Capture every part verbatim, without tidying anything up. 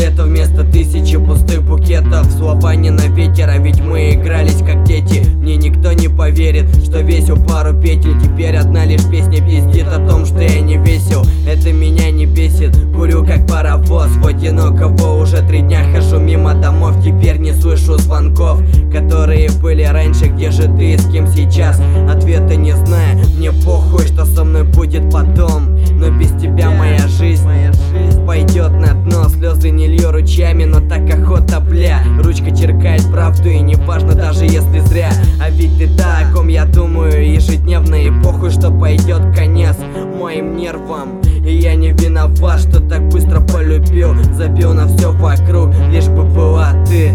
куплетов вместо тысячи пустых букетов. Слова не на ветер, а ведь мы игрались как дети. Мне никто не поверит, что весил пару петель. Теперь одна лишь песня пиздит о том, что я не весел. Это меня не бесит, курю как паровоз. В одинокого уже три дня хожу мимо домов. Теперь не слышу звонков, которые были раньше. Где же ты и с кем сейчас? Ответа не знаю, мне похуй, что со мной будет потом. Но без тебя моя жизнь, моя жизнь пойдет на дно. Слезы не лью ручьями, но так охота, бля. Ручка черкает правду, и не важно, даже если зря. А ведь ты та, о ком я думаю ежедневно. И похуй, что пойдет конец моим нервам. И я не виноват, что так быстро полюбил. Забил на все вокруг, лишь бы была ты.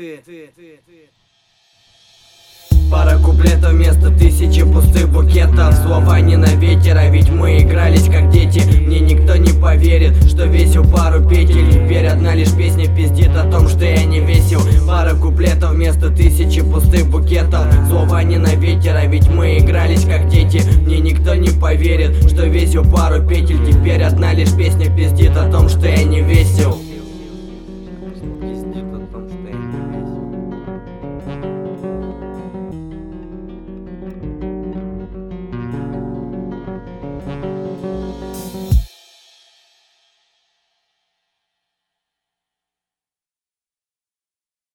Пара куплетов вместо тысячи пустых букетов. Слова не на ветер, а ведь мы игрались как дети. Мне никто не поверит, что весил пару петель. Теперь одна лишь песня пиздит о том, что я не весел. Пара куплетов вместо тысячи пустых букетов. Слова не на ветер, а ведь мы игрались как дети. Мне никто не поверит, что весил пару петель. Теперь одна лишь песня пиздит о том, что я не весел.